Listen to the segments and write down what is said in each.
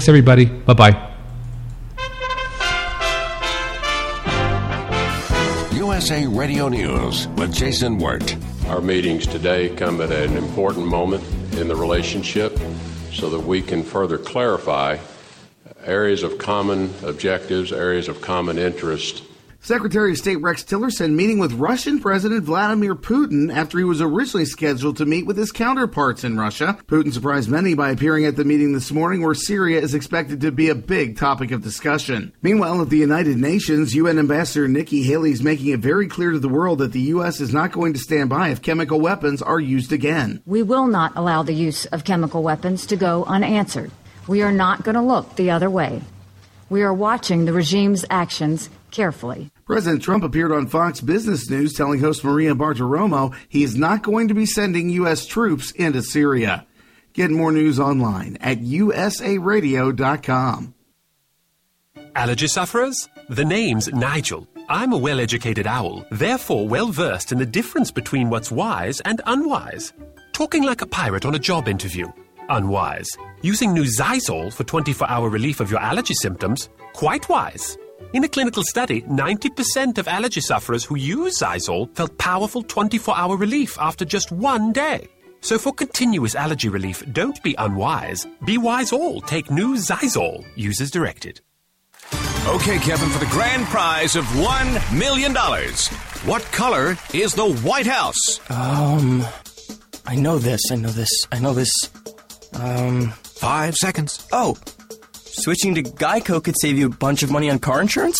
Thanks, everybody. Bye-bye. USA Radio News with Jason Wirt. Our meetings today come at an important moment in the relationship so that we can further clarify areas of common objectives, areas of common interest. Secretary of State Rex Tillerson meeting with Russian President Vladimir Putin after he was originally scheduled to meet with his counterparts in Russia. Putin surprised many by appearing at the meeting this morning where Syria is expected to be a big topic of discussion. Meanwhile, at the United Nations, UN Ambassador Nikki Haley is making it very clear to the world that the U.S. is not going to stand by if chemical weapons are used again. We will not allow the use of chemical weapons to go unanswered. We are not going to look the other way. We are watching the regime's actions carefully. President Trump appeared on Fox Business News telling host Maria Bartiromo he is not going to be sending U.S. troops into Syria. Get more news online at usaradio.com. Allergy sufferers? The name's Nigel. I'm a well-educated owl, therefore well-versed in the difference between what's wise and unwise. Talking like a pirate on a job interview. Unwise. Using new Zysol for 24-hour relief of your allergy symptoms. Quite wise. In a clinical study, 90% of allergy sufferers who use Zysol felt powerful 24-hour relief after just one day. So for continuous allergy relief, don't be unwise. Be wise all. Take new Zysol. Use as directed. Okay, Kevin, for the grand prize of $1 million. What color is the White House? I know this. 5 seconds. Oh, switching to Geico could save you a bunch of money on car insurance?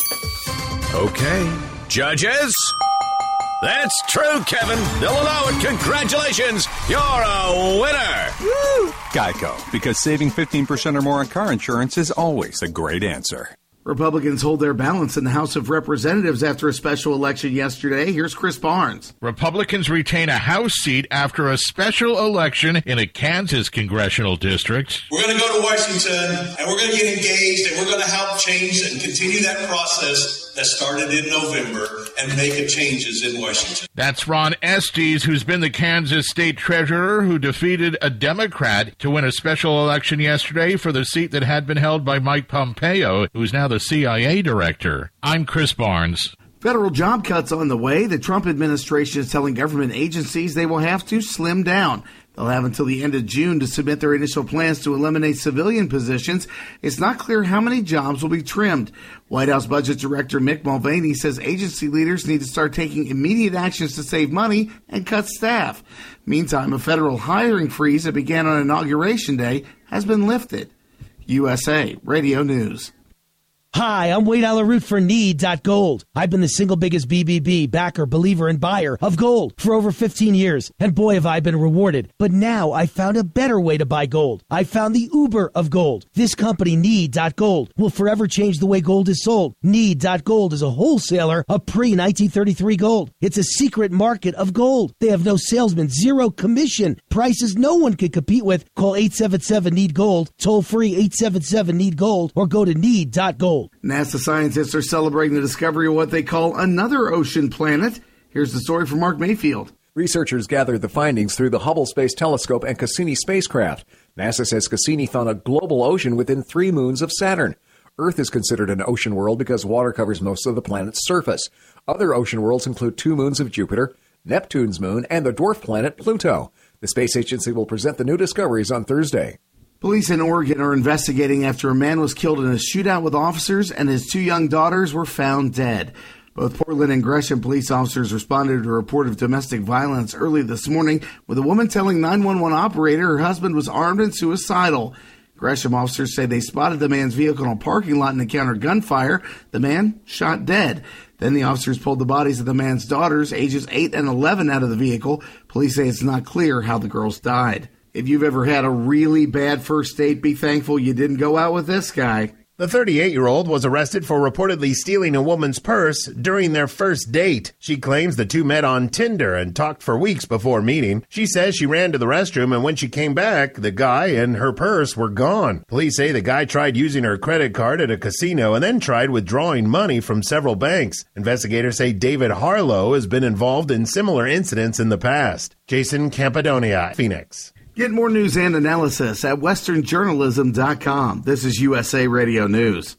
Okay. Judges? That's true, Kevin. They'll allow it. Congratulations. You're a winner. Woo! Geico, because saving 15% or more on car insurance is always a great answer. Republicans hold their balance in the House of Representatives after a special election yesterday. Here's Chris Barnes. Republicans retain a House seat after a special election in a Kansas congressional district. We're going to go to Washington, and we're going to get engaged, and we're going to help change and continue that process that started in November and make changes in Washington. That's Ron Estes, who's been the Kansas state treasurer, who defeated a Democrat to win a special election yesterday for the seat that had been held by Mike Pompeo, who's now the CIA director. I'm Chris Barnes. Federal job cuts on the way. The Trump administration is telling government agencies they will have to slim down. They'll have until the end of June to submit their initial plans to eliminate civilian positions. It's not clear how many jobs will be trimmed. White House Budget Director Mick Mulvaney says agency leaders need to start taking immediate actions to save money and cut staff. Meantime, a federal hiring freeze that began on Inauguration Day has been lifted. USA Radio News. Hi, I'm Wade Alaroot for Need.Gold. I've been the single biggest BBB backer, believer, and buyer of gold for over 15 years. And boy, have I been rewarded. But now I found a better way to buy gold. I found the Uber of gold. This company, Need.Gold, will forever change the way gold is sold. Need.Gold is a wholesaler of pre-1933 gold. It's a secret market of gold. They have no salesman, zero commission, prices no one can compete with. Call 877-NEED-GOLD, toll free 877-NEED-GOLD, or go to Need.Gold. NASA scientists are celebrating the discovery of what they call another ocean planet. Here's the story from Mark Mayfield. Researchers gathered the findings through the Hubble Space Telescope and Cassini spacecraft. NASA says Cassini found a global ocean within 3 moons of Saturn. Earth is considered an ocean world because water covers most of the planet's surface. Other ocean worlds include 2 moons of Jupiter, Neptune's moon, and the dwarf planet Pluto. The space agency will present the new discoveries on Thursday. Police in Oregon are investigating after a man was killed in a shootout with officers and his 2 young daughters were found dead. Both Portland and Gresham police officers responded to a report of domestic violence early this morning with a woman telling 911 operator her husband was armed and suicidal. Gresham officers say they spotted the man's vehicle in a parking lot and encountered gunfire. The man shot dead. Then the officers pulled the bodies of the man's daughters, ages 8 and 11, out of the vehicle. Police say it's not clear how the girls died. If you've ever had a really bad first date, be thankful you didn't go out with this guy. The 38-year-old was arrested for reportedly stealing a woman's purse during their first date. She claims the two met on Tinder and talked for weeks before meeting. She says she ran to the restroom, and when she came back, the guy and her purse were gone. Police say the guy tried using her credit card at a casino and then tried withdrawing money from several banks. Investigators say David Harlow has been involved in similar incidents in the past. Jason Campidonia, Phoenix. Get more news and analysis at westernjournalism.com. This is USA Radio News.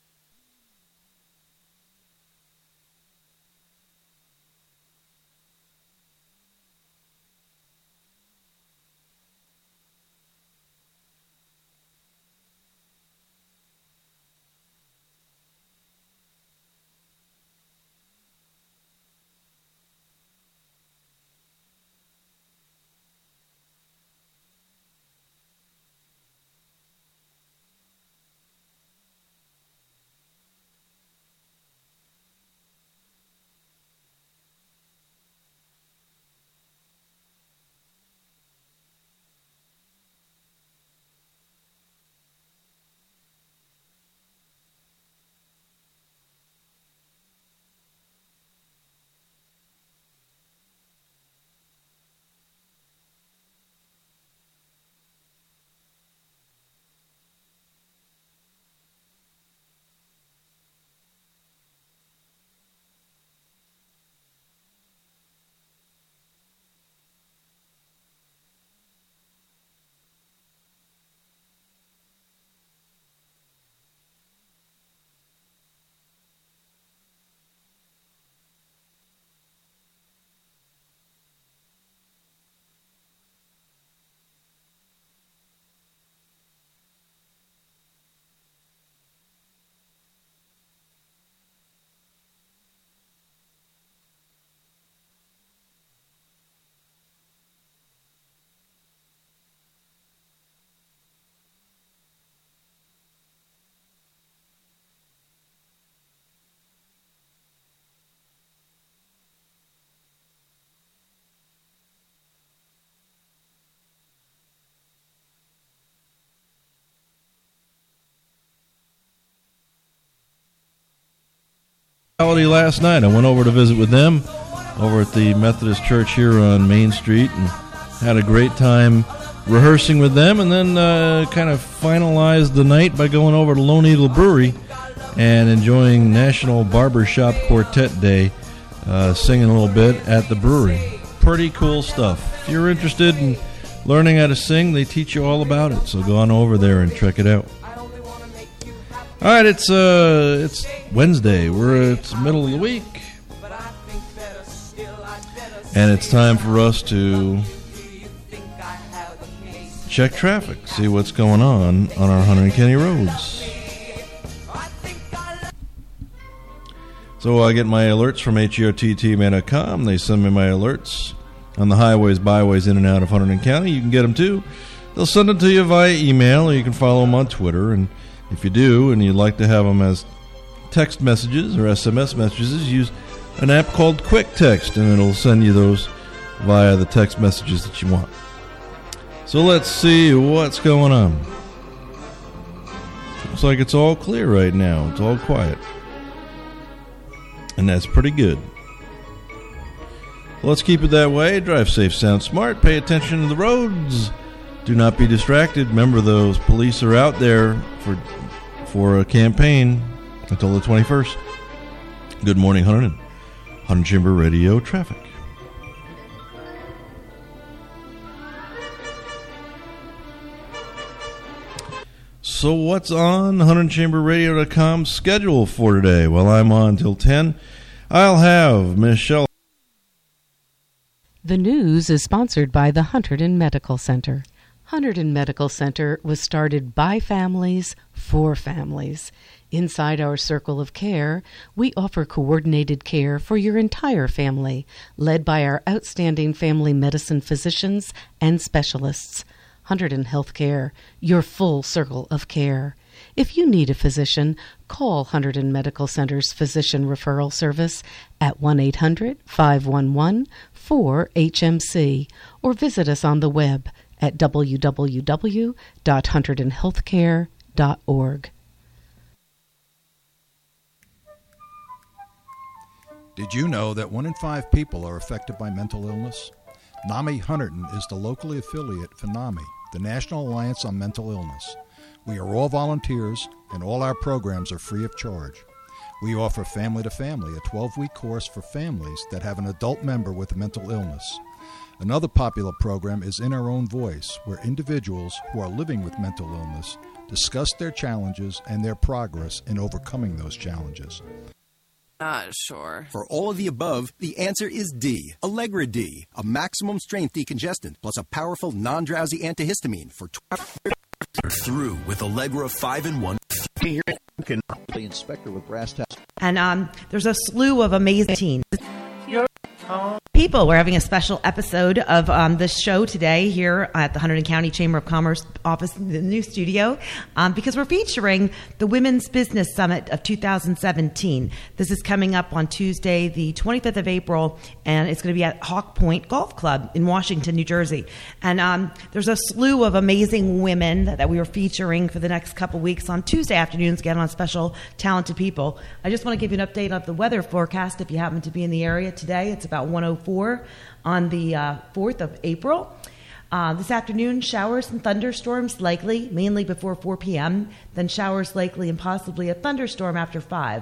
Last night I went over to visit with them over at the Methodist Church here on Main Street and had a great time rehearsing with them, and then kind of finalized the night by going over to Lone Eagle Brewery and enjoying National Barbershop Quartet Day, singing a little bit at the brewery. Pretty cool stuff. If you're interested in learning how to sing, they teach you all about it, so go on over there and check it out. All right, it's Wednesday. It's the middle of the week, and it's time for us to check traffic, see what's going on our Hunter and Kenny roads. So I get my alerts from HEOTTman.com. They send me my alerts on the highways, byways in and out of Hunterdon County. You can get them too. They'll send them to you via email, or you can follow them on Twitter. And if you do, and you'd like to have them as text messages or SMS messages, use an app called Quick Text, and it'll send you those via the text messages that you want. So let's see what's going on. Looks like it's all clear right now. It's all quiet. And that's pretty good. Let's keep it that way. Drive safe, sound smart. Pay attention to the roads. Do not be distracted. Remember, those police are out there for a campaign until the 21st. Good morning, Hunter Chamber Radio traffic. So what's on HunterChamberRadio.com's schedule for today? Well, I'm on till 10. I'll have Michelle. The news is sponsored by the Hunterdon Medical Center. Hunterdon Medical Center was started by families for families. Inside our circle of care, we offer coordinated care for your entire family, led by our outstanding family medicine physicians and specialists. Hunterdon Healthcare, your full circle of care. If you need a physician, call Hunterdon Medical Center's Physician Referral Service at 1-800-511-4HMC or visit us on the web at www.hunterdonhealthcare.org. Did you know that 1 in 5 people are affected by mental illness? NAMI Hunterdon is the locally affiliate for NAMI, the National Alliance on Mental Illness. We are all volunteers, and all our programs are free of charge. We offer Family to Family, a 12-week course for families that have an adult member with a mental illness. Another popular program is In Our Own Voice, where individuals who are living with mental illness discuss their challenges and their progress in overcoming those challenges. Not sure. For all of the above, the answer is D. Allegra D, a maximum strength decongestant plus a powerful non-drowsy antihistamine for 12 hours. Through with Allegra 5-in-1. The inspector with Brass Tacks. And there's a slew of amazing people. We're having a special episode of this show today here at the Hunterdon County Chamber of Commerce office in the new studio because we're featuring the Women's Business Summit of 2017. This is coming up on Tuesday, the 25th of April, and it's going to be at Hawk Point Golf Club in Washington, New Jersey. And there's a slew of amazing women that we are featuring for the next couple weeks on Tuesday afternoons, again on special talented people. I just want to give you an update of the weather forecast if you happen to be in the area today. It's about 104 on the 4th of April. This afternoon, showers and thunderstorms likely, mainly before 4 p.m., then showers likely and possibly a thunderstorm after 5.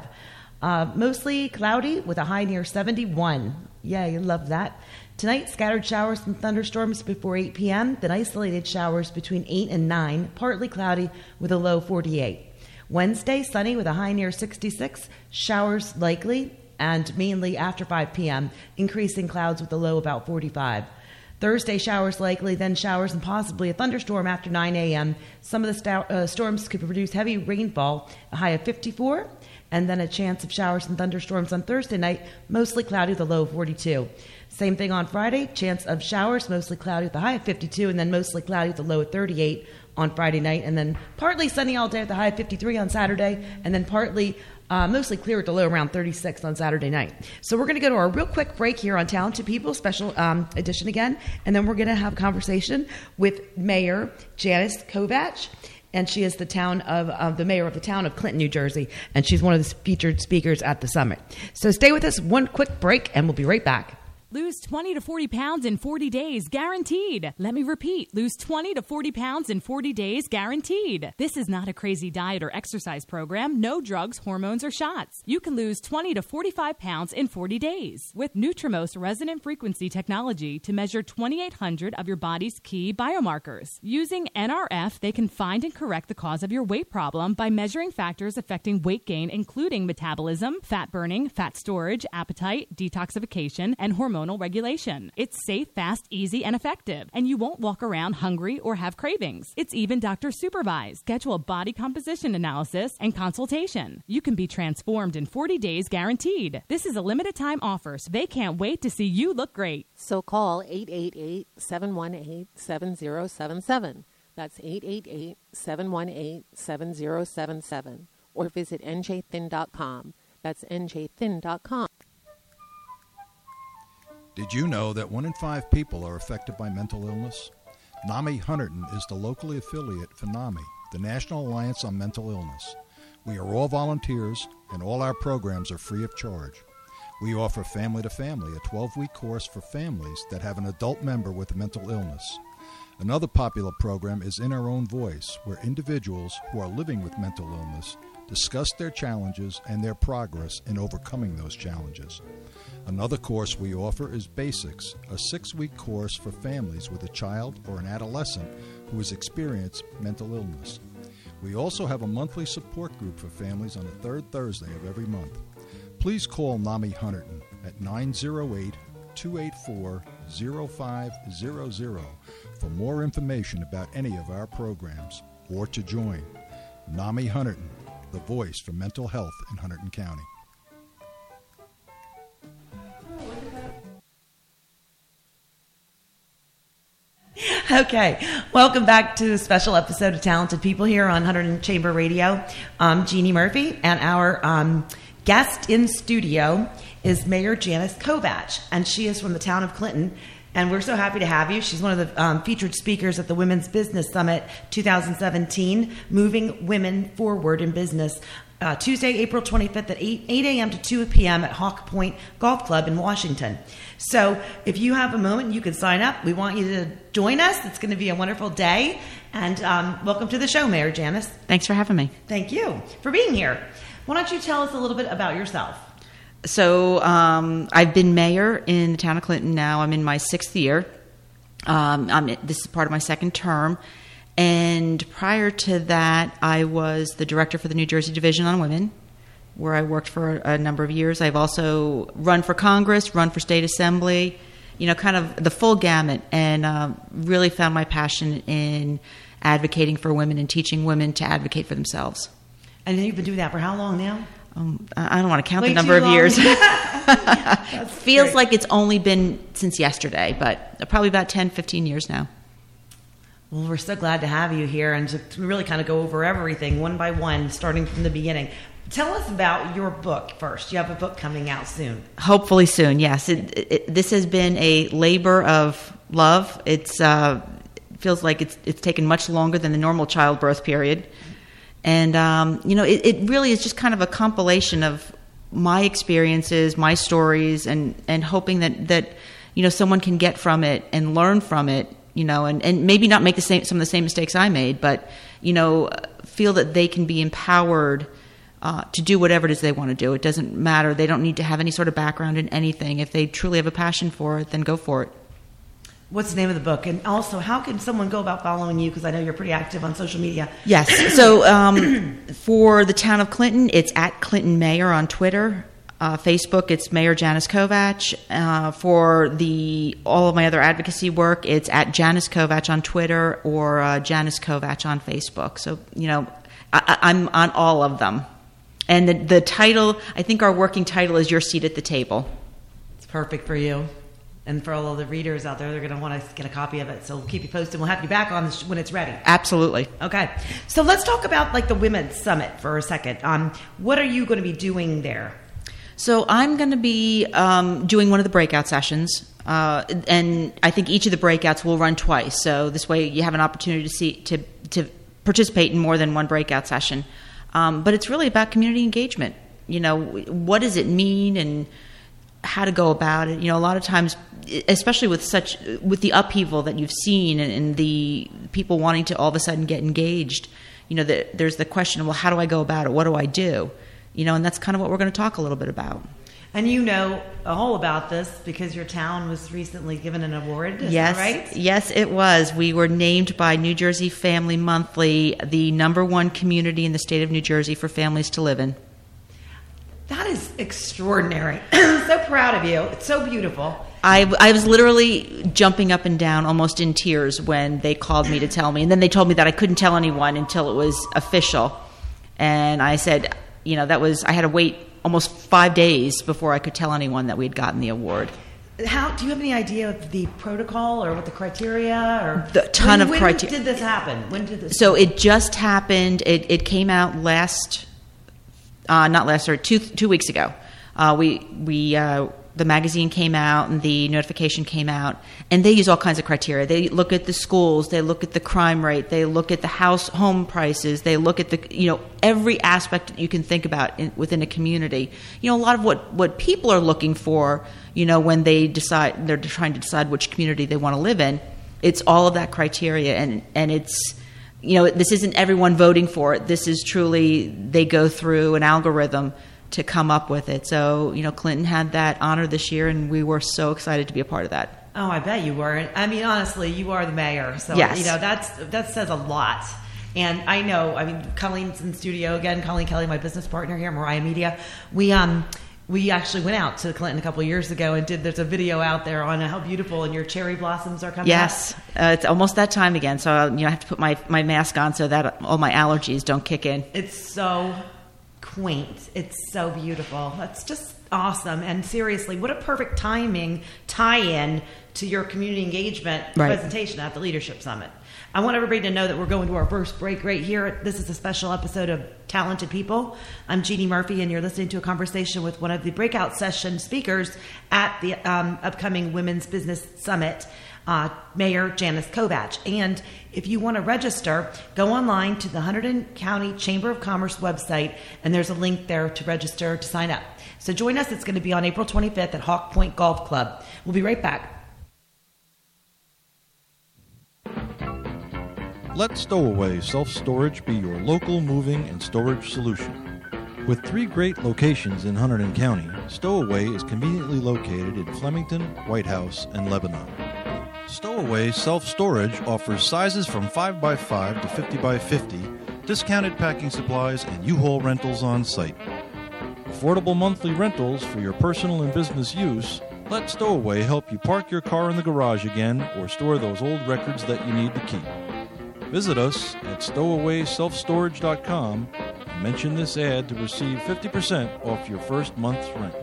Mostly cloudy with a high near 71. Yay, love that. Tonight, scattered showers and thunderstorms before 8 p.m., then isolated showers between 8 and 9, partly cloudy with a low 48. Wednesday, sunny with a high near 66, showers likely, and mainly after 5 p.m., increasing clouds with a low about 45. Thursday, showers likely, then showers and possibly a thunderstorm after 9 a.m. Some of the storms could produce heavy rainfall, a high of 54, and then a chance of showers and thunderstorms on Thursday night, mostly cloudy with a low of 42. Same thing on Friday, chance of showers, mostly cloudy with a high of 52, and then mostly cloudy with a low of 38 on Friday night, and then partly sunny all day with a high of 53 on Saturday, and then partly mostly clear with a low around 36 on Saturday night. So we're going to go to our real quick break here on Talented People, special edition again, and then we're going to have a conversation with Mayor Janice Kovach, and she is the mayor of the town of Clinton, New Jersey, and she's one of the featured speakers at the summit. So stay with us, one quick break, and we'll be right back. Lose 20 to 40 pounds in 40 days, guaranteed. Let me repeat, lose 20 to 40 pounds in 40 days, guaranteed. This is not a crazy diet or exercise program. No drugs, hormones, or shots. You can lose 20 to 45 pounds in 40 days with Nutrimos resonant frequency technology to measure 2,800 of your body's key biomarkers. Using NRF, they can find and correct the cause of your weight problem by measuring factors affecting weight gain, including metabolism, fat burning, fat storage, appetite, detoxification, and hormonal regulation. It's safe, fast, easy, and effective, and you won't walk around hungry or have cravings. It's even doctor supervised. Schedule a body composition analysis and consultation. You can be transformed in 40 days guaranteed. This is a limited time offer, so they can't wait to see you look great. So call 888-718-7077. That's 888-718-7077. Or visit njthin.com. That's njthin.com. Did you know that 1 in 5 people are affected by mental illness? NAMI Hunterdon is the locally affiliate for NAMI, the National Alliance on Mental Illness. We are all volunteers, and all our programs are free of charge. We offer Family to Family, a 12-week course for families that have an adult member with a mental illness. Another popular program is In Our Own Voice, where individuals who are living with mental illness discuss their challenges and their progress in overcoming those challenges. Another course we offer is Basics, a 6-week course for families with a child or an adolescent who has experienced mental illness. We also have a monthly support group for families on the third Thursday of every month. Please call NAMI Hunterdon at 908-284-0500 for more information about any of our programs or to join. NAMI Hunterdon, the voice for mental health in Hunterdon County. Okay, welcome back to a special episode of Talented People here on Hunterdon Chamber Radio. I'm Jeannie Murphy, and our guest in studio is Mayor Janice Kovach, and she is from the town of Clinton, and we're so happy to have you. She's one of the featured speakers at the Women's Business Summit 2017, Moving Women Forward in Business, Tuesday, April 25th at 8 a.m. to 2 p.m. at Hawk Point Golf Club in Washington. So if you have a moment, you can sign up. We want you to join us. It's going to be a wonderful day. And welcome to the show, Mayor Janice. Thanks for having me. Thank you for being here. Why don't you tell us a little bit about yourself? So I've been mayor in the town of Clinton now. I'm in my 6th year. This is part of my second term. And prior to that, I was the director for the New Jersey Division on Women, where I worked for a number of years. I've also run for Congress, run for state assembly, kind of the full gamut, and really found my passion in advocating for women and teaching women to advocate for themselves. And you've been doing that for how long now? I don't want to count Way the number of too long. years. Feels great. like it's only been since yesterday, but probably about 10, 15 years now. Well, we're so glad to have you here and to really kind of go over everything one by one, starting from the beginning. Tell us about your book first. You have a book coming out soon. Hopefully soon, yes. This has been a labor of love. It's feels like it's taken much longer than the normal childbirth period. And, it really is just kind of a compilation of my experiences, my stories, and hoping that someone can get from it and learn from it, and maybe not make some of the same mistakes I made, but, feel that they can be empowered to do whatever it is they want to do. It doesn't matter. They don't need to have any sort of background in anything. If they truly have a passion for it, then go for it. What's the name of the book? And also, how can someone go about following you? Because I know you're pretty active on social media. Yes. So for the town of Clinton, it's at Clinton Mayor on Twitter. Facebook, it's Mayor Janice Kovach. For all of my other advocacy work, it's at Janice Kovach on Twitter or Janice Kovach on Facebook. So, I'm on all of them. And the title, I think our working title is Your Seat at the Table. It's perfect for you. And for all of the readers out there, they're going to want to get a copy of it. So we'll keep you posted. We'll have you back on when it's ready. Absolutely. Okay. So let's talk about the Women's Summit for a second. What are you going to be doing there? So I'm going to be doing one of the breakout sessions. And I think each of the breakouts will run twice. So this way you have an opportunity to participate in more than one breakout session. But it's really about community engagement. What does it mean and how to go about it. A lot of times, especially with the upheaval that you've seen and the people wanting to all of a sudden get engaged, there's the question, well, how do I go about it? What do I do? And that's kind of what we're going to talk a little bit about. And you know all about this because your town was recently given an award, is that right? Yes, it was. We were named by New Jersey Family Monthly the #1 community in the state of New Jersey for families to live in. That is extraordinary. I'm so proud of you. It's so beautiful. I was literally jumping up and down, almost in tears, when they called me to tell me. And then they told me that I couldn't tell anyone until it was official. And I said, I had to wait almost 5 days before I could tell anyone that we'd gotten the award. Do you have any idea of the protocol or what the criteria or the ton of criteria? When did this happen? When did this? So it just happened. It came out two weeks ago. The magazine came out and the notification came out, and they use all kinds of criteria. They look at the schools, they look at the crime rate, they look at the home prices, they look at every aspect that you can think about within a community. A lot of what people are looking for, when they're trying to decide which community they want to live in. It's all of that criteria, and it's. This isn't everyone voting for it. This is truly, they go through an algorithm to come up with it. So, Clinton had that honor this year, and we were so excited to be a part of that. Oh, I bet you were. I mean, honestly, you are the mayor. So, yes. That says a lot. And I know, Colleen's in the studio again. Colleen Kelly, my business partner here, Mariah Media. We actually went out to Clinton a couple of years ago and there's a video out there on how beautiful and your cherry blossoms are coming out. Yes. It's almost that time again. So, I have to put my mask on so that all my allergies don't kick in. It's so quaint. It's so beautiful. That's just awesome. And seriously, what a perfect tie-in to your community engagement presentation at the Leadership Summit. I want everybody to know that we're going to our first break right here. This is a special episode of Talented People. I'm Jeannie Murphy, and you're listening to a conversation with one of the breakout session speakers at the upcoming Women's Business Summit, Mayor Janice Kovach. And if you want to register, go online to the Hunterdon County Chamber of Commerce website, and there's a link there to register to sign up. So join us. It's going to be on April 25th at Hawk Point Golf Club. We'll be right back. Let Stowaway Self-Storage be your local moving and storage solution. With 3 great locations in Hunterdon County, Stowaway is conveniently located in Flemington, White House, and Lebanon. Stowaway Self-Storage offers sizes from 5x5 to 50x50, discounted packing supplies, and U-Haul rentals on site. Affordable monthly rentals for your personal and business use. Let Stowaway help you park your car in the garage again or store those old records that you need to keep. Visit us at stowawayselfstorage.com and mention this ad to receive 50% off your first month's rent.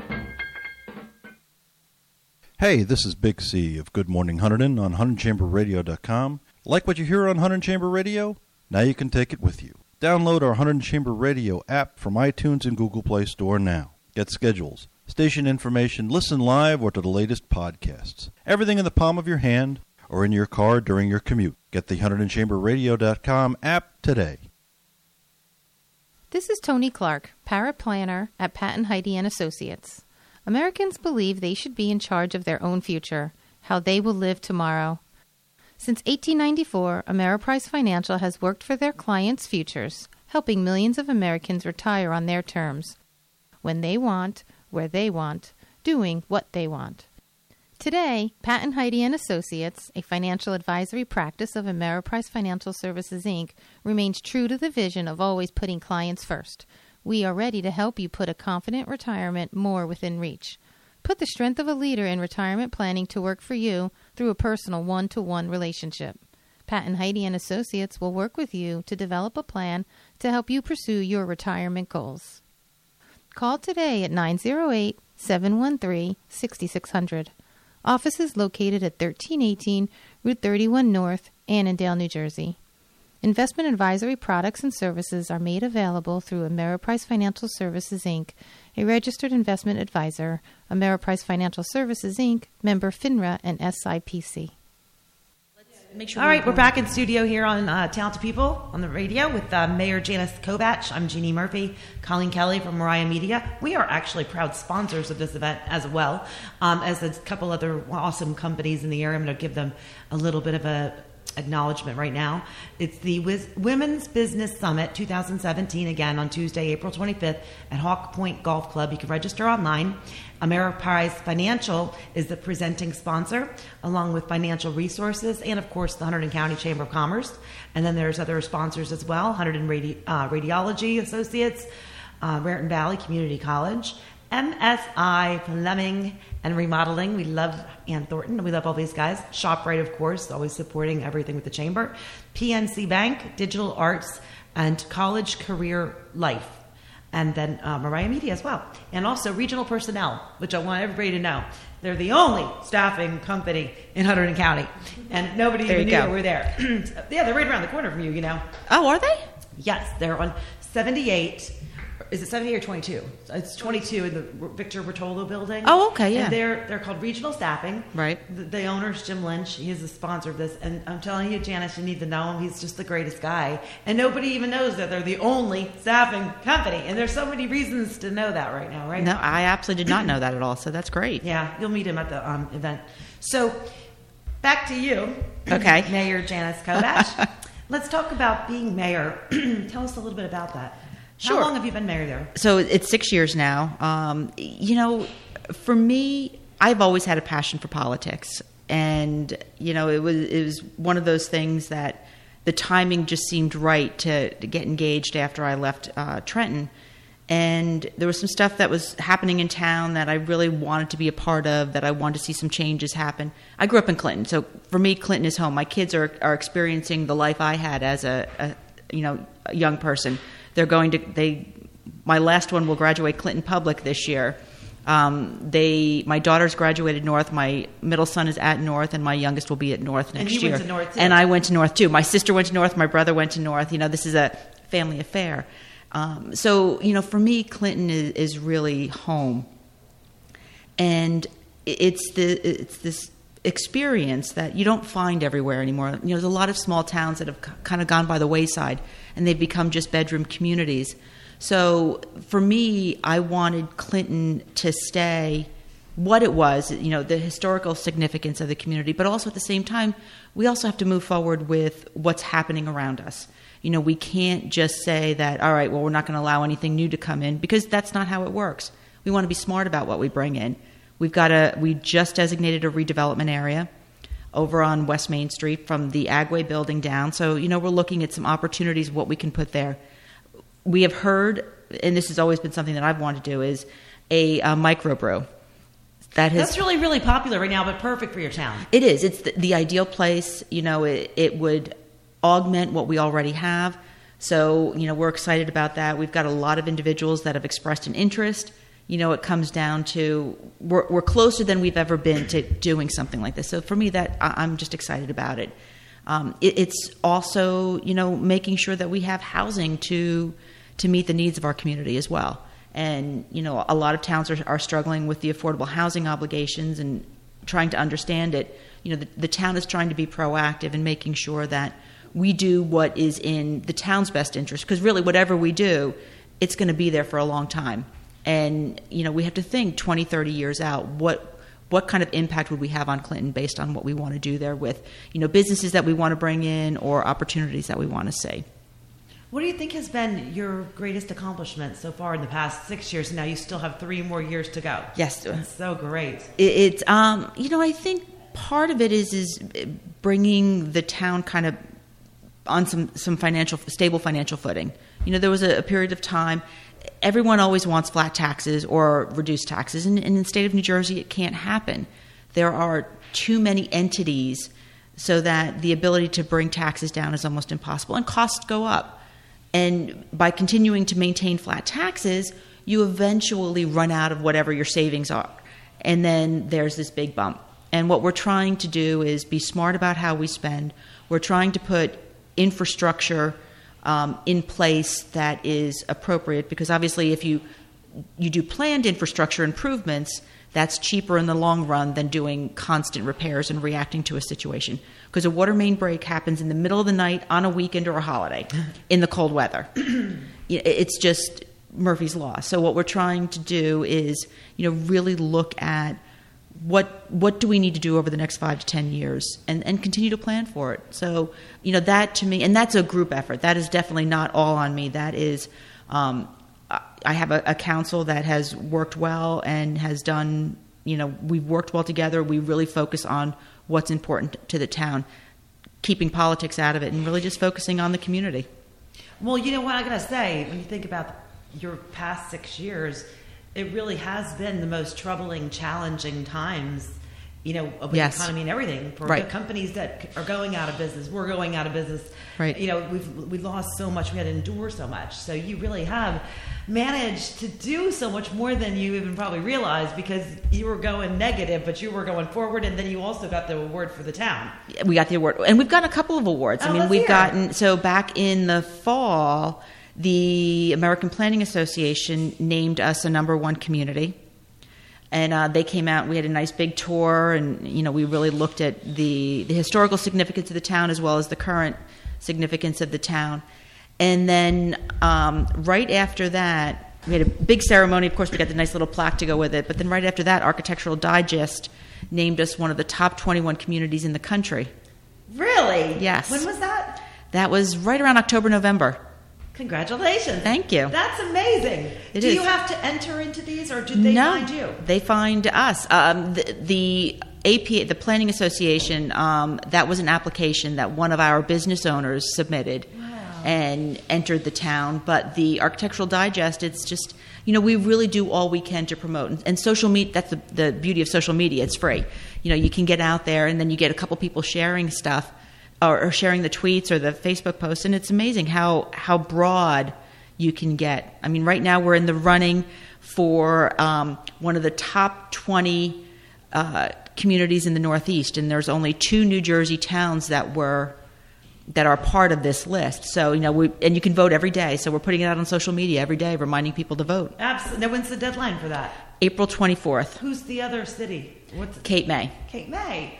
Hey, this is Big C of Good Morning Hunterdon on HunterdonChamberRadio.com. Like what you hear on Hunterdon Chamber Radio? Now you can take it with you. Download our Hunterdon Chamber Radio app from iTunes and Google Play Store now. Get schedules, station information, listen live, or to the latest podcasts. Everything in the palm of your hand or in your car during your commute. Get the HunterdonChamberRadio.com app today. This is Tony Clark, paraplanner at Patton Heide & Associates. Americans believe they should be in charge of their own future, how they will live tomorrow. Since 1894, Ameriprise Financial has worked for their clients' futures, helping millions of Americans retire on their terms, when they want, where they want, doing what they want. Today, Patton Heide & Associates, a financial advisory practice of Ameriprise Financial Services, Inc., remains true to the vision of always putting clients first. We are ready to help you put a confident retirement more within reach. Put the strength of a leader in retirement planning to work for you through a personal one-to-one relationship. Patton Heide & Associates will work with you to develop a plan to help you pursue your retirement goals. Call today at 908-713-6600. Office is located at 1318 Route 31 North, Annandale, New Jersey. Investment advisory products and services are made available through Ameriprise Financial Services, Inc., a registered investment advisor, Ameriprise Financial Services, Inc., member FINRA and SIPC. All right, we're back in studio here on Talented People on the radio with Mayor Janice Kobach. I'm Jeannie Murphy, Colleen Kelly from Mariah Media. We are actually proud sponsors of this event as well, as a couple other awesome companies in the area. I'm going to give them a little bit of a acknowledgement right now. It's the Women's Business Summit 2017, again on Tuesday, April 25th at Hawk Point Golf Club. You can register online. Ameriprise Financial is the presenting sponsor, along with Financial Resources and, of course, the Hunterdon County Chamber of Commerce. And then there's other sponsors as well, Hunterdon Radiology Associates, Raritan Valley Community College, MSI Plumbing and Remodeling. We love Ann Thornton. We love all these guys. ShopRite, of course, always supporting everything with the Chamber. PNC Bank, Digital Arts, and College Career Life. And then Mariah Media as well. And also Regional Personnel, which I want everybody to know. They're the only staffing company in Hunterdon County. And nobody even knew that we're there. Yeah, they're right around the corner from you, you know. Oh, are they? Yes, they're on 78. Is it 78 or 22? It's 22 in the Victor Bertolo building. Oh, okay, yeah. And they're called Regional Staffing. Right. The owner's Jim Lynch. He's the sponsor of this. And I'm telling you, Janice, you need to know him. He's just the greatest guy. And nobody even knows that they're the only staffing company. And there's so many reasons to know that right now, right? No, I absolutely did not know that at all. So that's great. Yeah, you'll meet him at the event. So back to you. Okay. Mayor Janice Kobach. Let's talk about being mayor. Tell us a little bit about that. Sure. How long have you been mayor there? So it's 6 years now. For me, I've always had a passion for politics. And, it was one of those things that the timing just seemed right to get engaged after I left Trenton. And there was some stuff that was happening in town that I really wanted to be a part of, that I wanted to see some changes happen. I grew up in Clinton. So for me, Clinton is home. My kids are experiencing the life I had as a young person. My last one will graduate Clinton Public this year. My daughter's graduated North. My middle son is at North, and my youngest will be at North next year. And you went to North too. And I went to North too. My sister went to North. My brother went to North. This is a family affair. For me, Clinton is really home, and it's this experience that you don't find everywhere anymore. There's a lot of small towns that have kind of gone by the wayside, and they've become just bedroom communities. So for me, I wanted Clinton to stay what it was, the historical significance of the community, but also at the same time, we also have to move forward with what's happening around us. We can't just say that, all right, well, we're not going to allow anything new to come in, because that's not how it works. We want to be smart about what we bring in. We just designated a redevelopment area. over on West Main Street from the Agway building down. So, we're looking at some opportunities, what we can put there. We have heard, and this has always been something that I've wanted to do, is a microbrew. That's really, really popular right now, but perfect for your town. It is. It's the ideal place. It would augment what we already have. So, we're excited about that. We've got a lot of individuals that have expressed an interest. It comes down to we're closer than we've ever been to doing something like this. So for me, that I'm just excited about it. It's also, making sure that we have housing to meet the needs of our community as well. And, a lot of towns are struggling with the affordable housing obligations and trying to understand it. The town is trying to be proactive in making sure that we do what is in the town's best interest, because really whatever we do, it's going to be there for a long time. And, we have to think 20, 30 years out, what kind of impact would we have on Clinton based on what we want to do there with, businesses that we want to bring in or opportunities that we want to see. What do you think has been your greatest accomplishment so far in the past 6 years? Now you still have 3 more years to go. Yes. That's so great. It's, I think part of it is bringing the town kind of on some stable financial footing. There was a period of time, everyone always wants flat taxes or reduced taxes, and in the state of New Jersey, it can't happen. There are too many entities so that the ability to bring taxes down is almost impossible, and costs go up. And by continuing to maintain flat taxes, you eventually run out of whatever your savings are. And then there's this big bump. And what we're trying to do is be smart about how we spend. We're trying to put infrastructure in place that is appropriate, because obviously if you do planned infrastructure improvements, that's cheaper in the long run than doing constant repairs and reacting to a situation. Because a water main break happens in the middle of the night on a weekend or a holiday in the cold weather. It's just Murphy's Law. So what we're trying to do is, really look at what do we need to do over the next 5 to 10 years and continue to plan for it. So, that to me, and that's a group effort. That is definitely not all on me. That is, I have a council that has worked well and has done, we've worked well together. We really focus on what's important to the town, keeping politics out of it and really just focusing on the community. Well, you know what I got to say, when you think about your past 6 years, it really has been the most troubling, challenging times, with the economy and everything. For the companies that are going out of business, we're going out of business. Right. We lost so much, we had to endure so much. So you really have managed to do so much more than you even probably realized, because you were going negative, but you were going forward, and then you also got the award for the town. We got the award, and we've gotten a couple of awards. So back in the fall, the American Planning Association named us a #1 community. And they came out, we had a nice big tour, and, we really looked at the historical significance of the town as well as the current significance of the town. And then right after that, we had a big ceremony. Of course, we got the nice little plaque to go with it. But then right after that, Architectural Digest named us one of the top 21 communities in the country. Really? Yes. When was that? That was right around October, November. Congratulations. Thank you. That's amazing. Do you have to enter into these, or did they find you? They find us. The APA, the Planning Association, that was an application that one of our business owners submitted and entered the town. But the Architectural Digest, it's just, we really do all we can to promote. And social media, that's the beauty of social media. It's free. You can get out there, and then you get a couple people sharing stuff, or sharing the tweets or the Facebook posts, and it's amazing how broad you can get. I mean, right now we're in the running for one of the top 20 communities in the Northeast, and there's only 2 New Jersey towns that are part of this list. So, and you can vote every day. So we're putting it out on social media every day, reminding people to vote. Absolutely. Now, when's the deadline for that? April 24th. Who's the other city? Cape May. Cape May.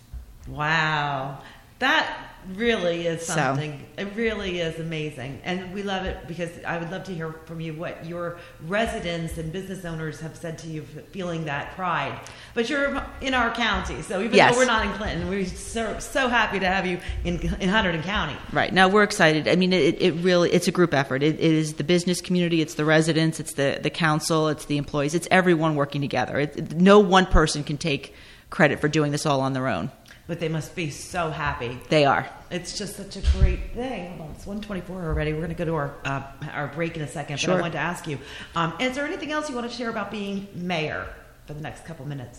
Wow. That really is something. It really is amazing. And we love it, because I would love to hear from you what your residents and business owners have said to you, feeling that pride. But you're in our county, so even though we're not in Clinton, we're so happy to have you in Hunterdon County. Right. Now, we're excited. I mean, it really, it's a group effort. It is the business community, it's the residents, it's the council, it's the employees, it's everyone working together. No one person can take credit for doing this all on their own. but they must be so happy. They are. It's just such a great thing. Hold on, it's 1:24 already. We're going to go to our break in a second. Sure. But I wanted to ask you, is there anything else you want to share about being mayor for the next couple minutes?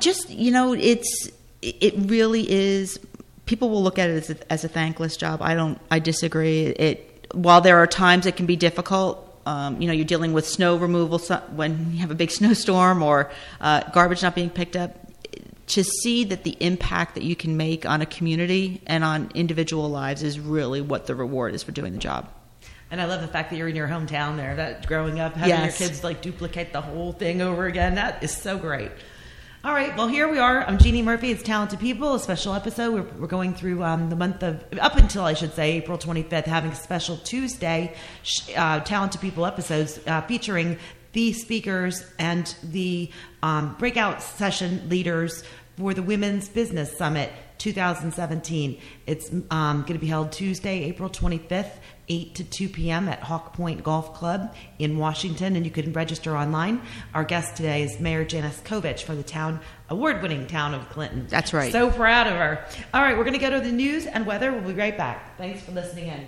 It really is. People will look at it as a thankless job. I disagree. While there are times it can be difficult, you're dealing with snow removal when you have a big snowstorm or garbage not being picked up. To see that the impact that you can make on a community and on individual lives is really what the reward is for doing the job. And I love the fact that you're in your hometown there, that growing up, having your kids duplicate the whole thing over again. That is so great. All right, well, here we are. I'm Jeannie Murphy. It's Talented People, a special episode. We're going through the month of, up until, I should say, April 25th, having a special Tuesday Talented People episodes featuring the speakers and the breakout session leaders for the Women's Business Summit 2017. It's going to be held Tuesday, April 25th, 8 to 2 p.m. at Hawk Point Golf Club in Washington, and you can register online. Our guest today is Mayor Janice Kovich for the award-winning town of Clinton. That's right. So proud of her. All right, we're going to go to the news and weather. We'll be right back. Thanks for listening in.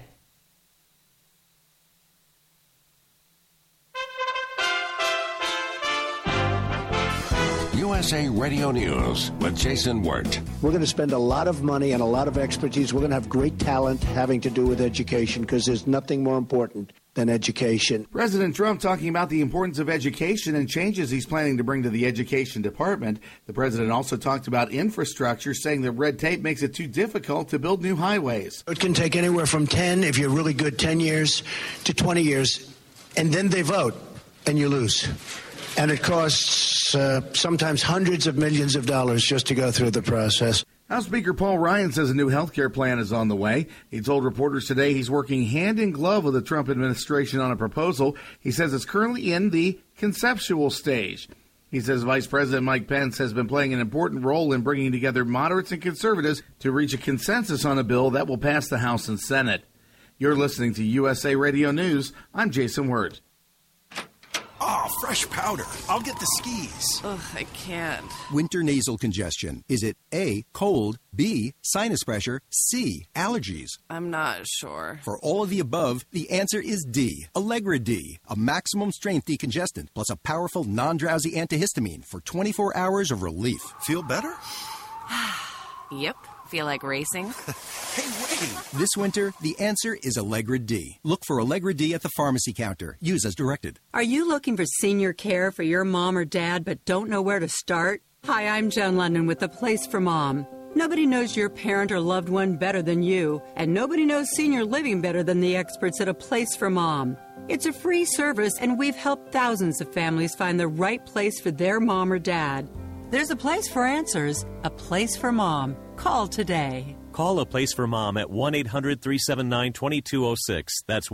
USA Radio News with Jason Wirt. We're going to spend a lot of money and a lot of expertise. We're going to have great talent having to do with education because there's nothing more important than education. President Trump talking about the importance of education and changes he's planning to bring to the education department. The president also talked about infrastructure, saying that red tape makes it too difficult to build new highways. It can take anywhere from 10, if you're really good, 10 years to 20 years, and then they vote and you lose. And it costs sometimes hundreds of millions of dollars just to go through the process. House Speaker Paul Ryan says a new health care plan is on the way. He told reporters today he's working hand in glove with the Trump administration on a proposal. He says it's currently in the conceptual stage. He says Vice President Mike Pence has been playing an important role in bringing together moderates and conservatives to reach a consensus on a bill that will pass the House and Senate. You're listening to USA Radio News. I'm Jason Wirt. Oh, fresh powder. I'll get the skis. Ugh, I can't. Winter nasal congestion. Is it A, cold, B, sinus pressure, C, allergies? I'm not sure. For all of the above, the answer is D, Allegra D, a maximum strength decongestant plus a powerful non-drowsy antihistamine for 24 hours of relief. Feel better? Yep. Feel like racing? Hey, wait! This winter, the answer is Allegra D. Look for Allegra D at the pharmacy counter. Use as directed. Are you looking for senior care for your mom or dad but don't know where to start? Hi, I'm Joan London with The Place for Mom. Nobody knows your parent or loved one better than you, and nobody knows senior living better than the experts at A Place for Mom. It's a free service, and we've helped thousands of families find the right place for their mom or dad. There's a place for answers, A Place for Mom. Call today. Call A Place for Mom at 1-800-379-2206. That's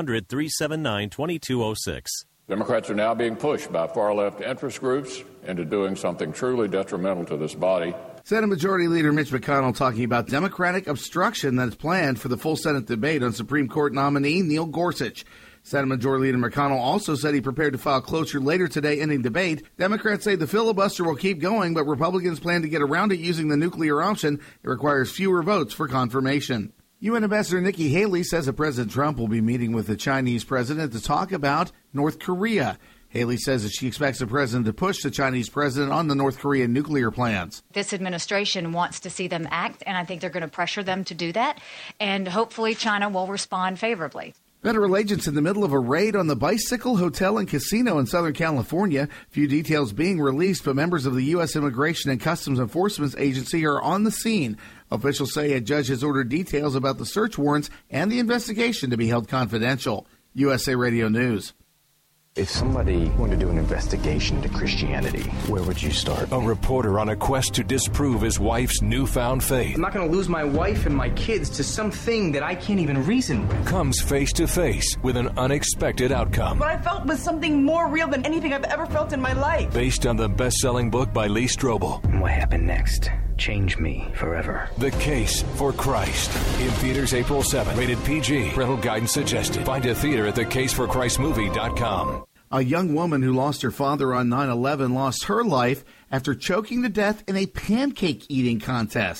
1-800-379-2206. Democrats are now being pushed by far-left interest groups into doing something truly detrimental to this body. Senate Majority Leader Mitch McConnell talking about Democratic obstruction that is planned for the full Senate debate on Supreme Court nominee Neil Gorsuch. Senate Majority Leader McConnell also said he prepared to file cloture later today ending debate. Democrats say the filibuster will keep going, but Republicans plan to get around it using the nuclear option. It requires fewer votes for confirmation. UN Ambassador Nikki Haley says that President Trump will be meeting with the Chinese president to talk about North Korea. Haley says that she expects the president to push the Chinese president on the North Korean nuclear plans. This administration wants to see them act, and I think they're going to pressure them to do that, and hopefully China will respond favorably. Federal agents in the middle of a raid on the Bicycle Hotel and Casino in Southern California. Few details being released, but members of the U.S. Immigration and Customs Enforcement Agency are on the scene. Officials say a judge has ordered details about the search warrants and the investigation to be held confidential. USA Radio News. If somebody wanted to do an investigation into Christianity, where would you start? A reporter on a quest to disprove his wife's newfound faith. I'm not going to lose my wife and my kids to something that I can't even reason with. Comes face to face with an unexpected outcome. What I felt was something more real than anything I've ever felt in my life. Based on the best-selling book by Lee Strobel. And what happened next? Change me forever. The Case for Christ. In theaters April 7th. Rated PG. Parental guidance suggested. Find a theater at thecaseforchristmovie.com. A young woman who lost her father on 9/11 lost her life after choking to death in a pancake eating contest.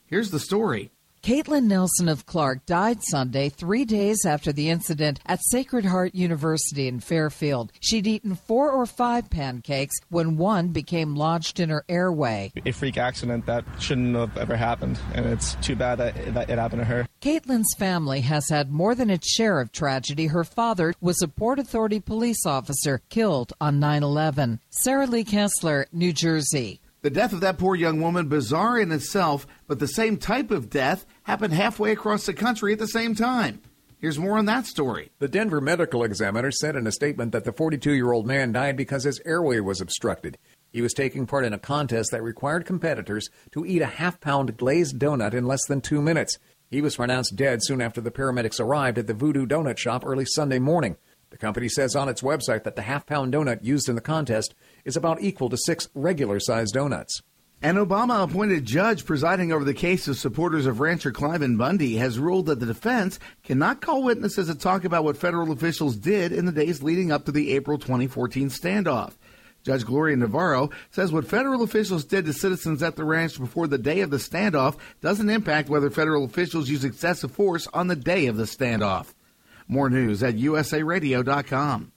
Here's the story. Caitlin Nelson of Clark died Sunday, 3 days after the incident at Sacred Heart University in Fairfield. She'd eaten 4 or 5 pancakes when one became lodged in her airway. A freak accident that shouldn't have ever happened, and it's too bad that it happened to her. Caitlin's family has had more than its share of tragedy. Her father was a Port Authority police officer killed on 9/11. Sarah Lee Kessler, New Jersey. The death of that poor young woman, bizarre in itself, but the same type of death happened halfway across the country at the same time. Here's more on that story. The Denver Medical Examiner said in a statement that the 42-year-old man died because his airway was obstructed. He was taking part in a contest that required competitors to eat a half-pound glazed donut in less than 2 minutes. He was pronounced dead soon after the paramedics arrived at the Voodoo Donut Shop early Sunday morning. The company says on its website that the half-pound donut used in the contest is about equal to 6 regular-sized donuts. An Obama-appointed judge presiding over the case of supporters of rancher Cliven Bundy has ruled that the defense cannot call witnesses to talk about what federal officials did in the days leading up to the April 2014 standoff. Judge Gloria Navarro says what federal officials did to citizens at the ranch before the day of the standoff doesn't impact whether federal officials use excessive force on the day of the standoff. More news at usaradio.com.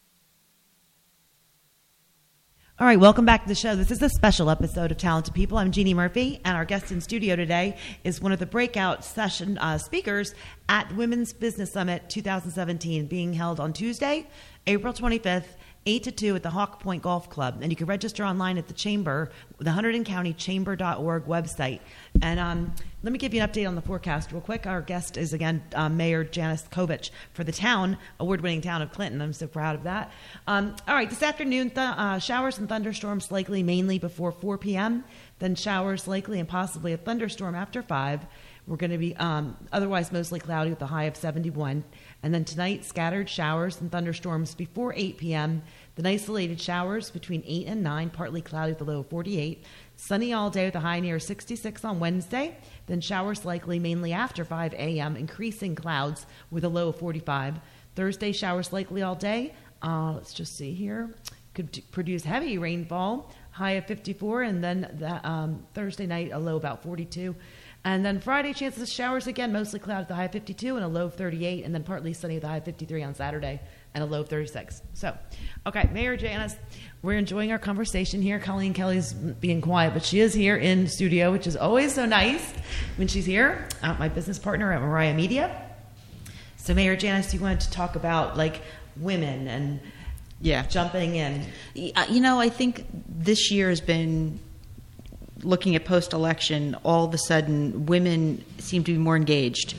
All right, welcome back to the show. This is a special episode of Talented People. I'm Jeannie Murphy, and our guest in studio today is one of the breakout session speakers at Women's Business Summit 2017, being held on Tuesday, April 25th, 8 to 2 at the Hawk Point Golf Club. And you can register online at the Chamber, the Hunterdon County Chamber.org website. And let me give you an update on the forecast real quick. Our guest is, again, Mayor Janice Kovich for the town, award-winning town of Clinton. I'm so proud of that. All right, this afternoon, showers and thunderstorms likely mainly before 4 p.m., then showers likely and possibly a thunderstorm after 5. We're going to be otherwise mostly cloudy with a high of 71. And then tonight, scattered showers and thunderstorms before 8 p.m. Then isolated showers between 8 and 9, partly cloudy with a low of 48. Sunny all day with a high near 66 on Wednesday. Then showers likely mainly after 5 a.m., increasing clouds with a low of 45. Thursday, showers likely all day. Let's just see here. Could produce heavy rainfall, high of 54. And then Thursday night, a low about 42. And then Friday, chances of showers again, mostly cloudy with a high of 52 and a low of 38, and then partly sunny with a high of 53 on Saturday and a low of 36. So, okay, Mayor Janice, we're enjoying our conversation here. Colleen Kelly's being quiet, but she is here in the studio, which is always so nice when she's here. My business partner at Mariah Media. So, Mayor Janice, you wanted to talk about, like, women and jumping in. You know, I think this year has been... looking at post-election, all of a sudden women seem to be more engaged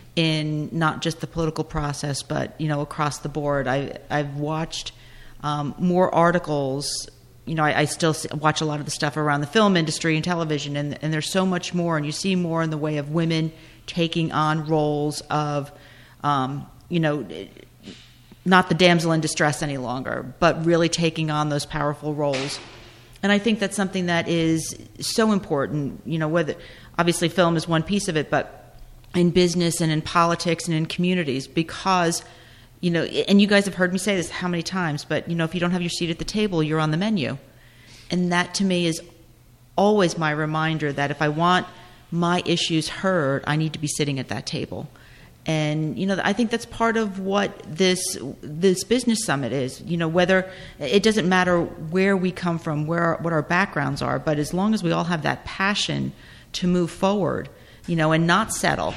in not just the political process, but, you know, across the board. I've watched more articles. You know, I still watch a lot of the stuff around the film industry and television, and there's so much more, and you see more in the way of women taking on roles of, you know, not the damsel in distress any longer, but really taking on those powerful roles. And I think that's something that is so important, you know, whether obviously film is one piece of it, but in business and in politics and in communities, because, you know, and you guys have heard me say this how many times, but, you know, if you don't have your seat at the table, you're on the menu. And that to me is always my reminder that if I want my issues heard, I need to be sitting at that table. And, you know, I think that's part of what this business summit is, you know, whether it doesn't matter where we come from, what our backgrounds are, but as long as we all have that passion to move forward, you know, and not settle.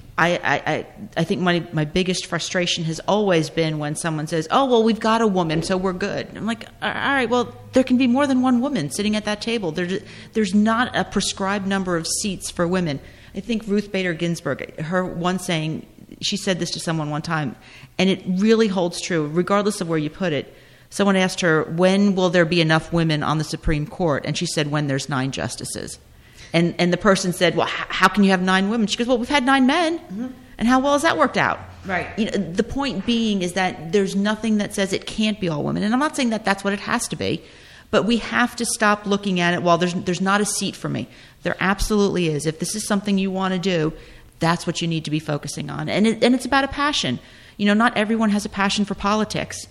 I think my biggest frustration has always been when someone says, oh, well, we've got a woman, so we're good. I'm like, all right, well, there can be more than one woman sitting at that table. There's not a prescribed number of seats for women. I think Ruth Bader Ginsburg, her one saying, she said this to someone one time, and it really holds true, regardless of where you put it. Someone asked her, when will there be enough women on the Supreme Court? And she said, when there's 9 justices. And the person said, well, how can you have 9 women? She goes, well, we've had 9 men. Mm-hmm. And how well has that worked out? Right. You know, the point being is that there's nothing that says it can't be all women. And I'm not saying that that's what it has to be, but we have to stop looking at it, well, there's not a seat for me. There absolutely is. If this is something you want to do, that's what you need to be focusing on. And it's about a passion. You know, not everyone has a passion for politics.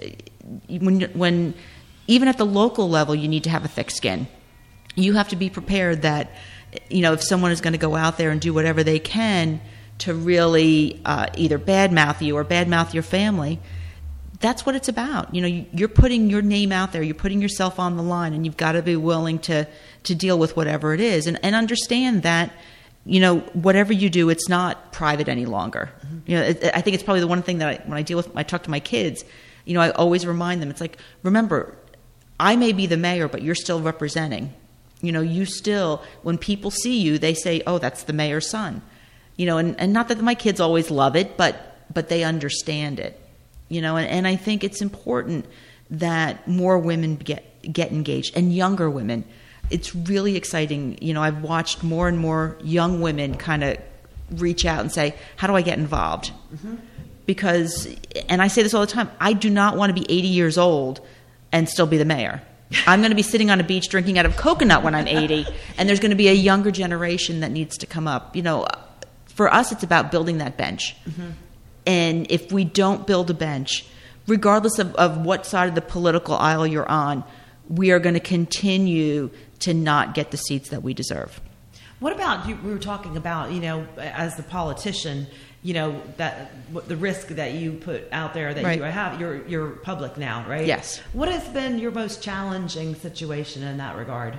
When even at the local level, you need to have a thick skin. You have to be prepared that, if someone is going to go out there and do whatever they can to really either badmouth you or badmouth your family, that's what it's about. You're putting your name out there, you're putting yourself on the line, and you've got to be willing to deal with whatever it is, and understand that, whatever you do, it's not private any longer. I think it's probably the one thing that when I talk to my kids, I always remind them, it's like, remember, I may be the mayor, but you're still representing. You still, when people see you, they say, oh, that's the mayor's son. And not that my kids always love it, but they understand it. And I think it's important that more women get engaged, and younger women. It's really exciting. I've watched more and more young women kind of reach out and say, how do I get involved? Mm-hmm. Because, and I say this all the time, I do not want to be 80 years old and still be the mayor. I'm going to be sitting on a beach drinking out of coconut when I'm 80, and there's going to be a younger generation that needs to come up. For us, it's about building that bench. Mm-hmm. And if we don't build a bench, regardless of what side of the political aisle you're on, we are going to continue to not get the seats that we deserve. What about, we were talking about, as the politician, that the risk that you put out there that you have, you're public now, right? Yes. What has been your most challenging situation in that regard?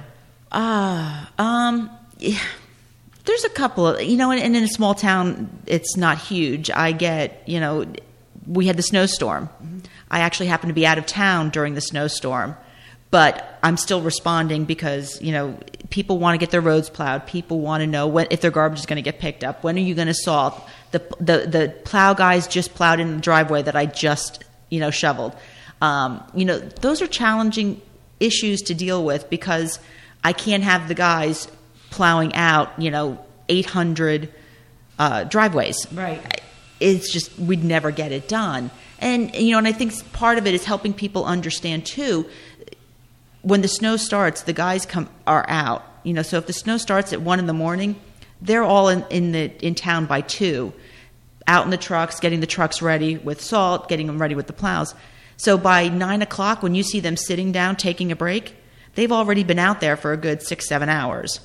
Yeah. There's a couple of, and in a small town, it's not huge. I get, we had the snowstorm. Mm-hmm. I actually happened to be out of town during the snowstorm, but I'm still responding because, people want to get their roads plowed. People want to know if their garbage is going to get picked up. When are you going to salt? The plow guys just plowed in the driveway that I just, shoveled. Those are challenging issues to deal with because I can't have the guys plowing out, 800 driveways. Right. It's just, we'd never get it done. And, and I think part of it is helping people understand, too, when the snow starts, the guys are out. So if the snow starts at 1 a.m, they're all in town by 2, out in the trucks, getting the trucks ready with salt, getting them ready with the plows. So by 9 o'clock, when you see them sitting down, taking a break, they've already been out there for a good 6-7 hours.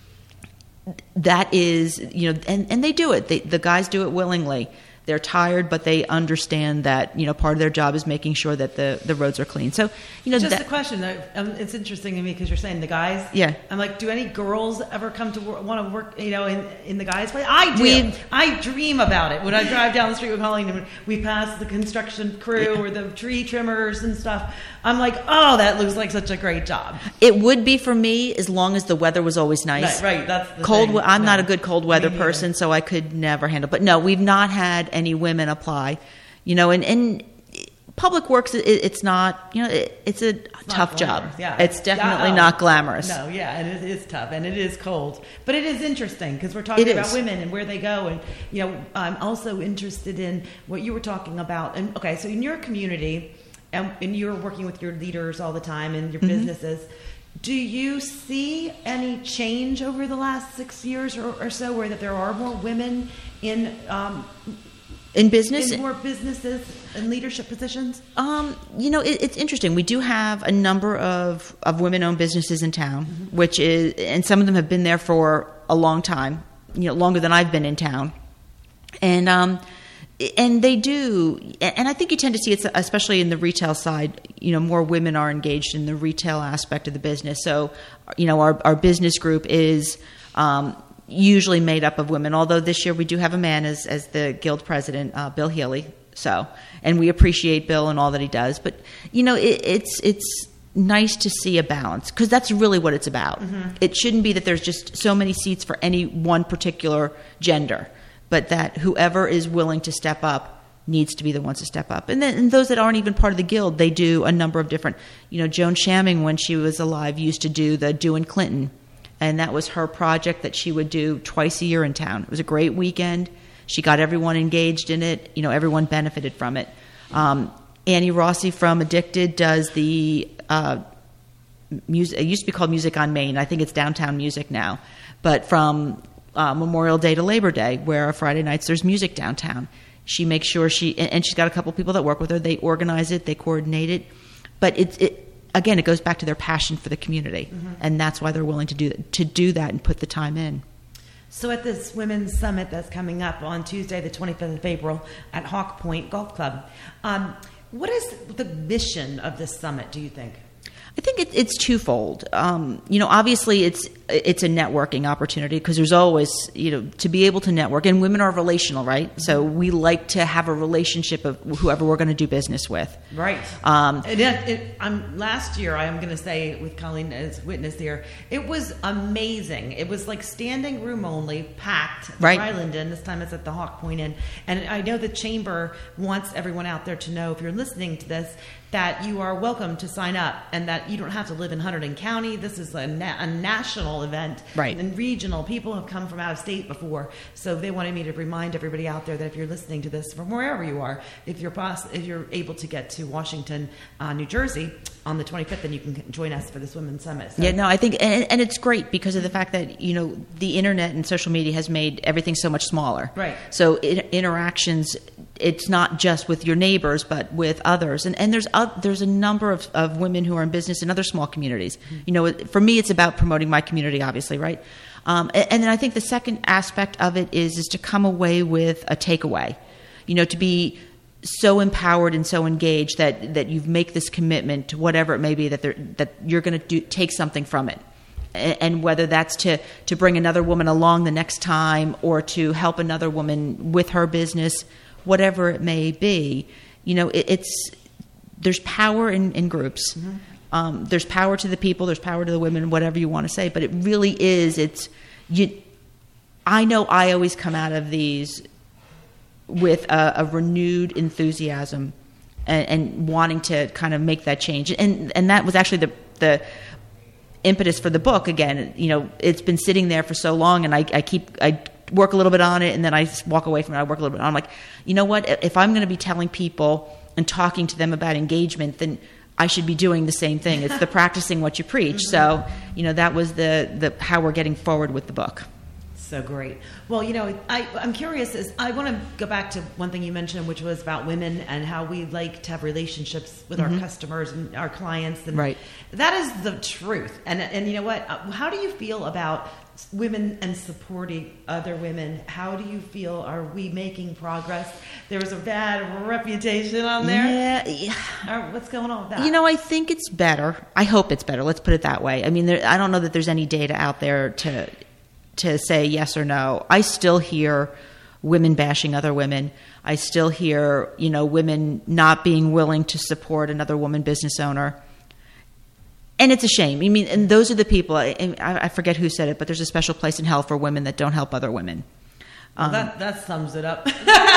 That is, and they do it. The guys do it willingly. They're tired, but they understand that, part of their job is making sure that the roads are clean. So, just a question. It's interesting to me because you're saying the guys. Yeah. I'm like, do any girls ever come to want to work, in the guys' place? I do. I dream about it. When I drive down the street with Colleen and we pass the construction crew or the tree trimmers and stuff, I'm like, oh, that looks like such a great job. It would be for me as long as the weather was always nice. Right. That's the cold. thing. I'm not a good cold weather person, so I could never handle. But no, we've not had any women apply, and public works, it's not, it's a tough job. Yeah. It's definitely not glamorous. No, yeah, and it is tough, and it is cold. But it is interesting because we're talking about women and where they go, and I'm also interested in what you were talking about. And okay, so in your community, and you're working with your leaders all the time and your businesses. Do you see any change over the last 6 years or so where that there are more women in business, in more businesses and leadership positions? It's interesting. We do have a number of women-owned businesses in town, which is, and some of them have been there for a long time, longer than I've been in town, and they do, and I think you tend to see it, especially in the retail side, more women are engaged in the retail aspect of the business. So, our business group is usually made up of women, although this year we do have a man as the guild president, Bill Healy. So, and we appreciate Bill and all that he does. But, it's nice to see a balance because that's really what it's about. Mm-hmm. It shouldn't be that there's just so many seats for any one particular gender, but that whoever is willing to step up needs to be the ones to step up. And then those that aren't even part of the guild, they do a number of different, Joan Shamming, when she was alive, used to do the Doin' Clinton. And that was her project that she would do twice a year in town. It was a great weekend. She got everyone engaged in it. Everyone benefited from it. Annie Rossi from Addicted does the music. It used to be called Music on Main. I think it's Downtown Music now. But from Memorial Day to Labor Day, where Friday nights there's music downtown. She makes sure and she's got a couple people that work with her. They organize it, they coordinate it. But again, it goes back to their passion for the community, and that's why they're willing to do that and put the time in. So at this Women's Summit that's coming up on Tuesday, the 25th of April at Hawk Point Golf Club, what is the mission of this summit, do you think? I think it's twofold. Obviously it's a networking opportunity because there's always, to be able to network, and women are relational, right? So we like to have a relationship of whoever we're going to do business with. Right. Last year, I'm going to say with Colleen as witness here, it was amazing. It was like standing room only, packed. Right. Ryland Inn. This time it's at the Hawk Point Inn. And I know the Chamber wants everyone out there to know, if you're listening to this, that you are welcome to sign up and that you don't have to live in Hunterdon County. This is a national event. Right. And regional. People have come from out of state before. So they wanted me to remind everybody out there that if you're listening to this from wherever you are, if you're able to get to Washington, New Jersey on the 25th, then you can join us for this Women's Summit. So. Yeah, no, I think, and it's great because of the fact that, the internet and social media has made everything so much smaller. Right. So interactions, it's not just with your neighbors, but with others. And there's a number of women who are in business in other small communities. For me, it's about promoting my community, obviously, right? And then I think the second aspect of it is to come away with a takeaway, to be so empowered and so engaged that you make this commitment to whatever it may be that you're going to take something from it. And whether that's to bring another woman along the next time or to help another woman with her business, whatever it may be, there's power in groups. Mm-hmm. There's power to the people, there's power to the women, whatever you want to say, but it really is, I know I always come out of these with a renewed enthusiasm and wanting to kind of make that change. And that was actually the impetus for the book. Again, it's been sitting there for so long, and I work a little bit on it, and then I walk away from it. I work a little bit on it. I'm like, you know what? If I'm going to be telling people and talking to them about engagement, then I should be doing the same thing. It's the practicing what you preach. So, that was the how we're getting forward with the book. So great. Well, I'm curious. I want to go back to one thing you mentioned, which was about women and how we like to have relationships with our customers and our clients. And right. That is the truth. And you know what? How do you feel about women and supporting other women? How do you feel? Are we making progress? There was a bad reputation on there. Yeah. What's going on with that? I think it's better. I hope it's better. Let's put it that way. I mean, I don't know that there's any data out there to say yes or no. I still hear women bashing other women. I still hear, women not being willing to support another woman business owner. And it's a shame. I mean, and those are the people, I forget who said it, but there's a special place in hell for women that don't help other women. Well, that sums it up.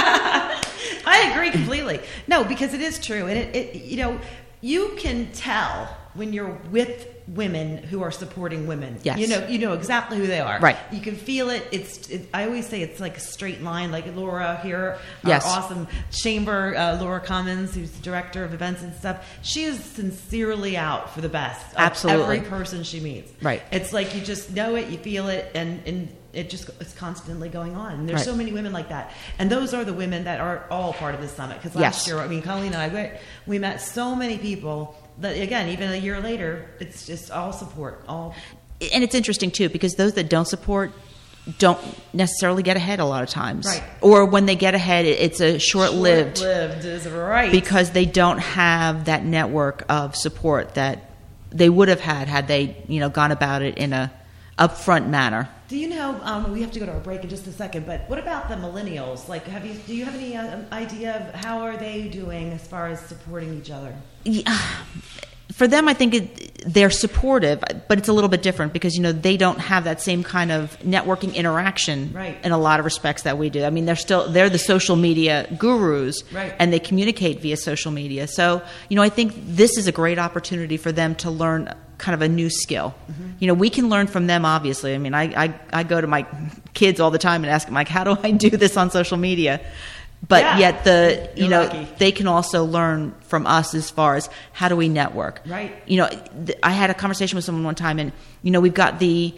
I agree completely. No, because it is true. And you can tell when you're with women who are supporting women. Yes. You know exactly who they are. Right. You can feel it. I always say it's like a straight line, like Laura here, yes. Our awesome chamber, Laura Cummins, who's the director of events and stuff. She is sincerely out for the best of absolutely every person she meets. Right. It's like you just know it, you feel it, and it's constantly going on. And there's right. so many women like that. And those are the women that are all part of this summit. Because last year, Colleen and I, we met so many people that, again, even a year later, it's just all support. And it's interesting, too, because those that don't support don't necessarily get ahead a lot of times. Right. Or when they get ahead, it's a short-lived. Short-lived is right. Because they don't have that network of support that they would have had they, gone about it in a upfront manner. Do you know, we have to go to our break in just a second, but what about the millennials? Like, do you have any idea of how are they doing as far as supporting each other? Yeah. For them, I think they're supportive, but it's a little bit different because, they don't have that same kind of networking interaction right. in a lot of respects that we do. I mean, they're the social media gurus, right. and they communicate via social media. So, I think this is a great opportunity for them to learn kind of a new skill. Mm-hmm. We can learn from them, obviously. I mean, I go to my kids all the time and ask them, like, how do I do this on social media? But yet they can also learn from us as far as how do we network. Right. I had a conversation with someone one time, and we've got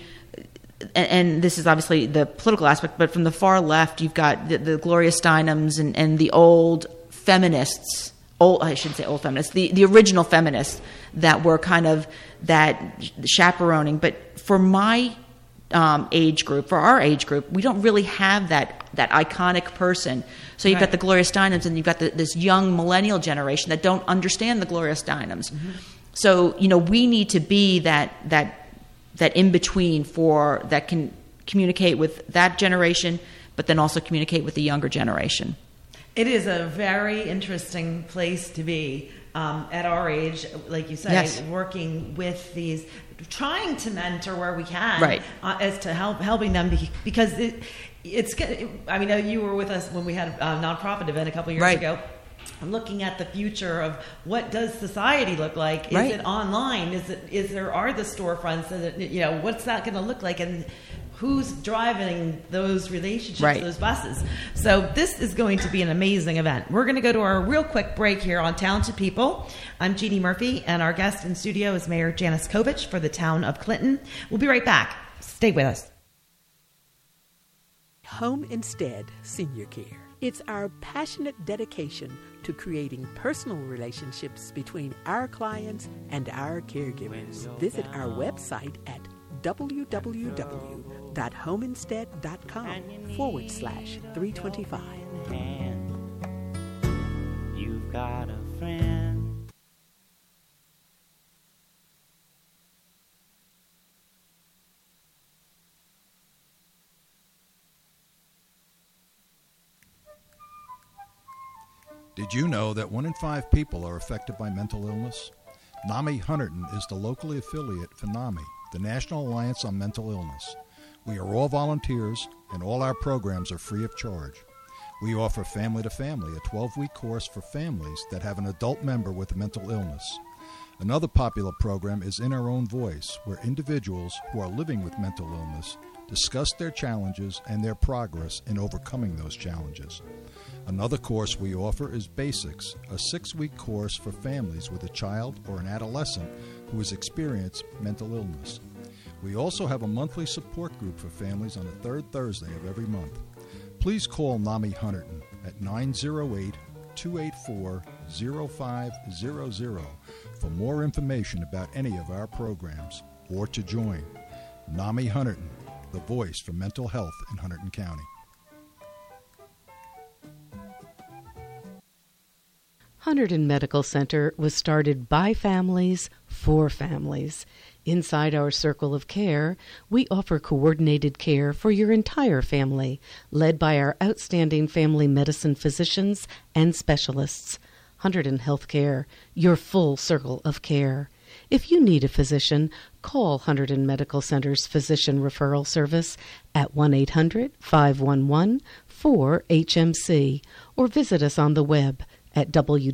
and this is obviously the political aspect, but from the far left, you've got the Gloria Steinems and the old feminists, I shouldn't say old feminists, the original feminists that were kind of that chaperoning. But for my age group, for our age group, we don't really have that iconic person. So you've got the Gloria Steinems, and you've got this young millennial generation that don't understand the Gloria Steinems. Mm-hmm. So, we need to be that in-between that can communicate with that generation, but then also communicate with the younger generation. It is a very interesting place to be at our age, like you say, yes. working with these, trying to mentor where we can, right. As to helping them because it's. I mean, you were with us when we had a nonprofit event a couple of years right. ago. I'm looking at the future of what does society look like? Is right. it online? Are the storefronts? What's that going to look like? And who's driving those relationships, right. those buses? So this is going to be an amazing event. We're going to go to our real quick break here on Talented People. I'm Jeannie Murphy, and our guest in studio is Mayor Janice Kovich for the town of Clinton. We'll be right back. Stay with us. Home Instead Senior Care. It's our passionate dedication to creating personal relationships between our clients and our caregivers. Visit our website at www.homeinstead.com/325. You've got a friend. Did you know that 1 in 5 people are affected by mental illness? NAMI Hunterdon is the locally affiliate for NAMI, the National Alliance on Mental Illness. We are all volunteers, and all our programs are free of charge. We offer Family to Family, a 12-week course for families that have an adult member with a mental illness. Another popular program is In Our Own Voice, where individuals who are living with mental illness discuss their challenges and their progress in overcoming those challenges. Another course we offer is Basics, a 6-week course for families with a child or an adolescent who has experienced mental illness. We also have a monthly support group for families on the third Thursday of every month. Please call NAMI Hunterdon at 908-284-0500 for more information about any of our programs or to join. NAMI Hunterdon, the voice for mental health in Hunterdon County. Hunterdon Medical Center was started by families for families. Inside our circle of care, we offer coordinated care for your entire family, led by our outstanding family medicine physicians and specialists. Hunterdon Healthcare, your full circle of care. If you need a physician, call Hunterdon Medical Center's Physician Referral Service at 1-800-511-4HMC or visit us on the web at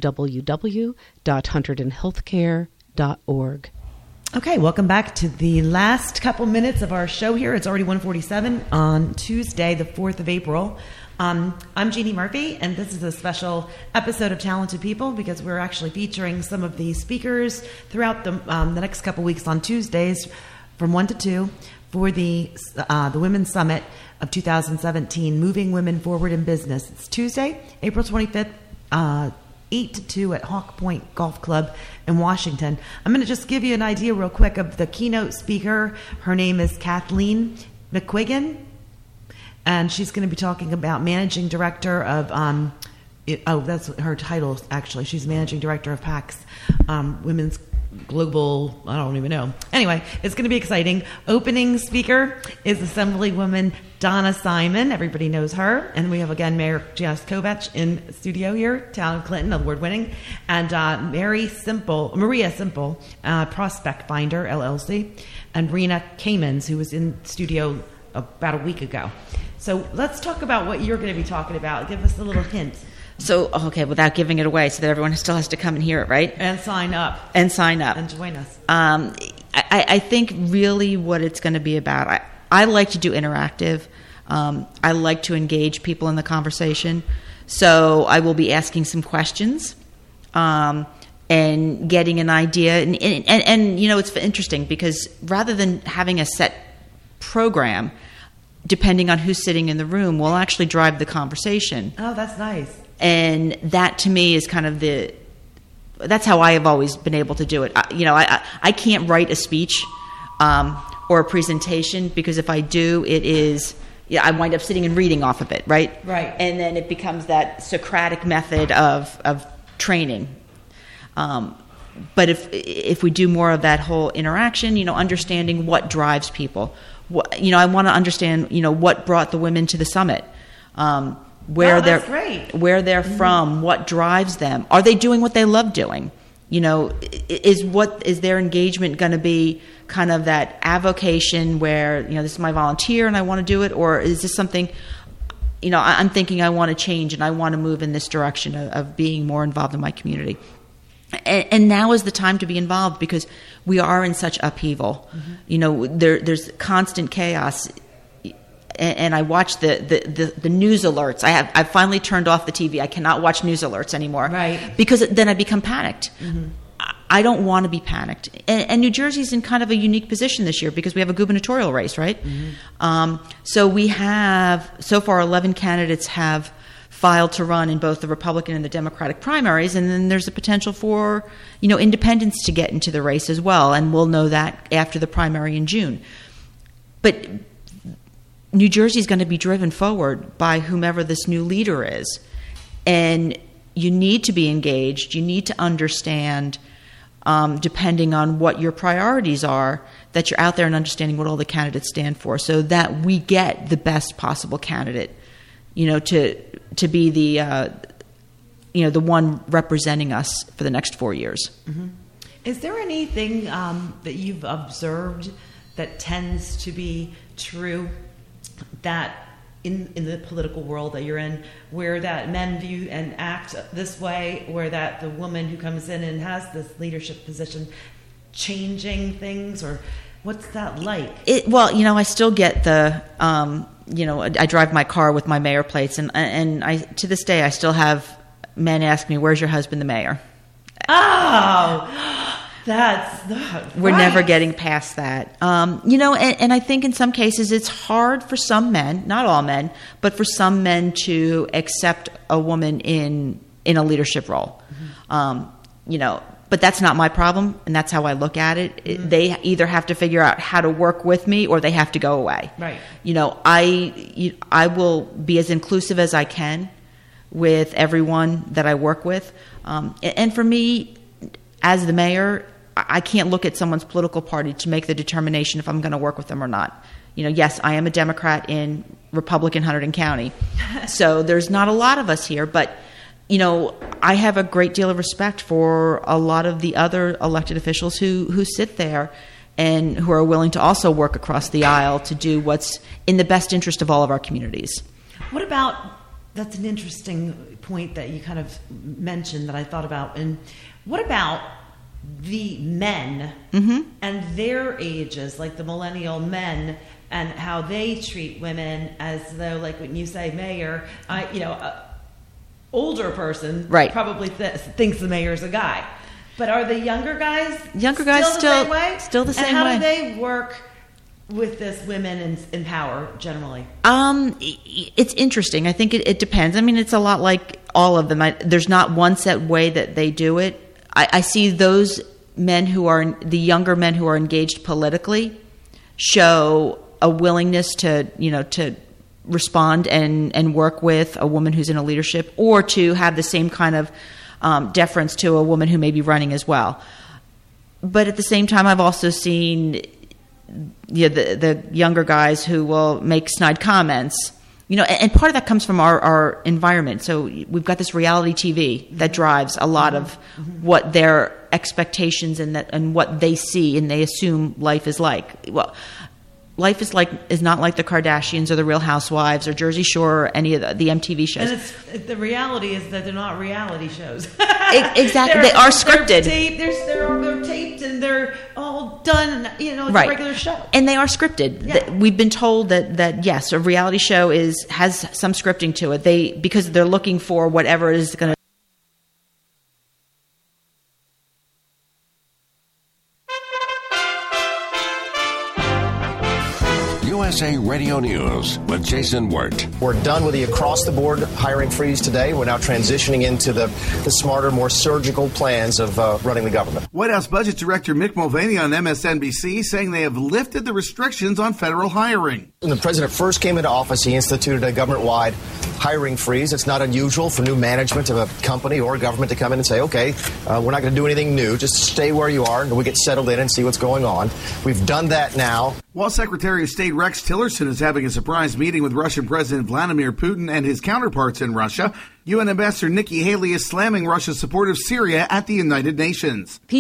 www.hunterdonhealthcare.org. Okay, welcome back to the last couple minutes of our show here. It's already 1:47 on Tuesday, the 4th of April. I'm Jeannie Murphy, and this is a special episode of Talented People because we're actually featuring some of the speakers throughout the next couple weeks on Tuesdays from 1 to 2 for the Women's Summit of 2017, Moving Women Forward in Business. It's Tuesday, April 25th, 8 to 2 at Hawk Point Golf Club in Washington. I'm going to just give you an idea real quick of the keynote speaker. Her name is Kathleen McQuiggan, and she's going to be talking about managing director of, that's her title, actually. She's managing director of PAC's Women's Global, I don't even know. Anyway, it's going to be exciting. Opening speaker is Assemblywoman Donna Simon. Everybody knows her. And we have, again, Mayor Janice Kovich in studio here, Town of Clinton, award-winning. And Maria Simple, Prospect Finder, LLC. And Rena Kamens, who was in studio about a week ago. So let's talk about what you're going to be talking about. Give us a little hint. So, okay, without giving it away so that everyone still has to come and hear it, right? And sign up. And sign up. And join us. I think really what it's going to be about, I like to do interactive. I like to engage people in the conversation. So I will be asking some questions and getting an idea. And you know, it's interesting because rather than having a set program, depending on who's sitting in the room, will actually drive the conversation. Oh, that's nice. And that, to me, is kind of the that's how I have always been able to do it. I can't write a speech or a presentation, because if I do, I wind up sitting and reading off of it, right? Right. And then it becomes that Socratic method of training. But if we do more of that whole interaction, understanding what drives people, I want to understand, what brought the women to the summit, where they're from, what drives them. Are they doing what they love doing? Is their engagement going to be kind of that avocation where, this is my volunteer and I want to do it, or is this something, I'm thinking I want to change and I want to move in this direction of being more involved in my community. And now is the time to be involved, because we are in such upheaval. Mm-hmm. There's constant chaos. And I watch the news alerts. I finally turned off the TV. I cannot watch news alerts anymore, right? Because then I become panicked. Mm-hmm. I don't want to be panicked. And New Jersey's in kind of a unique position this year because we have a gubernatorial race, right? Mm-hmm. So we have, so far, 11 candidates have filed to run in both the Republican and the Democratic primaries, and then there's a potential for, independents to get into the race as well, and we'll know that after the primary in June. But New Jersey is going to be driven forward by whomever this new leader is. And you need to be engaged. You need to understand, depending on what your priorities are, that you're out there and understanding what all the candidates stand for, so that we get the best possible candidate, to be the one representing us for the next 4 years. Mm-hmm. Is there anything that you've observed that tends to be true, that in the political world that you're in, where that men view and act this way, where that the woman who comes in and has this leadership position changing things, or what's that like? I still get the, I drive my car with my mayor plates, and I, to this day, I still have men ask me, "Where's your husband, the mayor?" Oh, that's not We're right. never getting past that. And I think in some cases it's hard for some men, not all men, but for some men to accept a woman in a leadership role. Mm-hmm. But that's not my problem, and that's how I look at it. Mm-hmm. They either have to figure out how to work with me, or they have to go away. Right. I will be as inclusive as I can with everyone that I work with. And for me, as the mayor, I can't look at someone's political party to make the determination if I'm going to work with them or not. Yes, I am a Democrat in Republican Hunterdon County, so there's not a lot of us here, but I have a great deal of respect for a lot of the other elected officials who sit there and who are willing to also work across the aisle to do what's in the best interest of all of our communities. What about, that's an interesting point that you kind of mentioned that I thought about, and what about the men mm-hmm. and their ages, like the millennial men, and how they treat women as though, like when you say mayor, older person right. probably thinks the mayor's a guy. But are the younger guys still the same way? Still the same way. And how do they work with this women in power generally? It's interesting. I think it depends. I mean, it's a lot like all of them. There's not one set way that they do it. I see those men the younger men who are engaged politically show a willingness to respond and work with a woman who's in a leadership, or to have the same kind of deference to a woman who may be running as well. But at the same time, I've also seen the younger guys who will make snide comments, and part of that comes from our environment. So we've got this reality TV that drives a lot of what their expectations and what they see and they assume life is like. Well, life is not like the Kardashians or the Real Housewives or Jersey Shore or any of the MTV shows. And the reality is that they're not reality shows. Exactly. They are scripted. They're taped and they're all done, it's right. a regular show. And they are scripted. Yeah. We've been told that yes, a reality show has some scripting to it. Because they're looking for whatever is going to USA Radio News with Jason Wirt. We're done with the across-the-board hiring freeze today. We're now transitioning into the smarter, more surgical plans of running the government. White House Budget Director Mick Mulvaney on MSNBC saying they have lifted the restrictions on federal hiring. When the president first came into office, he instituted a government-wide hiring freeze. It's not unusual for new management of a company or government to come in and say, okay, we're not going to do anything new. Just stay where you are until we get settled in and see what's going on. We've done that now. While Secretary of State Rex Tillerson is having a surprise meeting with Russian President Vladimir Putin and his counterparts in Russia, UN Ambassador Nikki Haley is slamming Russia's support of Syria at the United Nations.